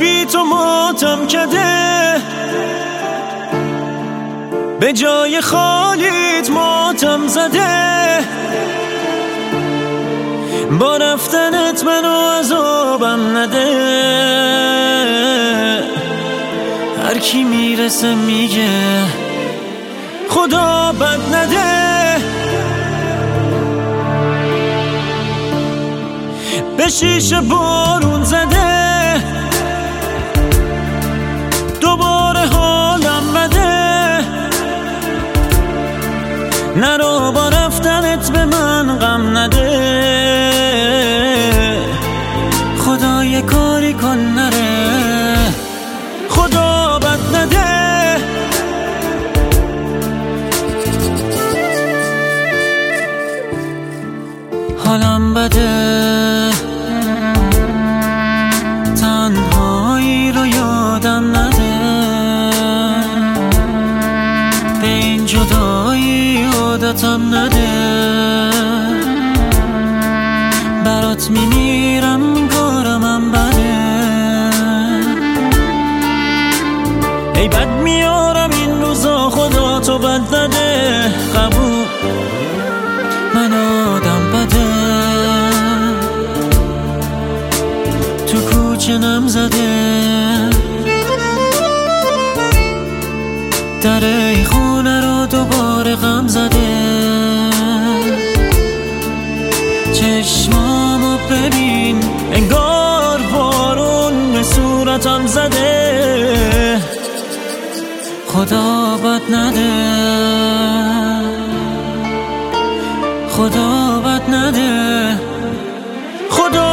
بی تو ماتم کده، به جای خالیت ماتم زده. با رفتنت منو عذابم نده. هر کی میرسه میگه خدا بد نده. به شیشه بارون زده، دوباره حالم بده. نرو با رفتنت به من غم نده. خدا یه کاری کن نره، خدا بد نده. حالم بده، تنهایی رو یادم نده. به این جدایی عادتم نده. برات میمیرم این کارمم بده. ای بد میارم این روزا، خدا تو بد نده. قبول من آدم بده، تو کوچه نم زده. در ای خونه رو دوباره غم زده. چشمامو ببین انگار بارون به صورتم زده. خدا بد نده، خدا بد نده، خدا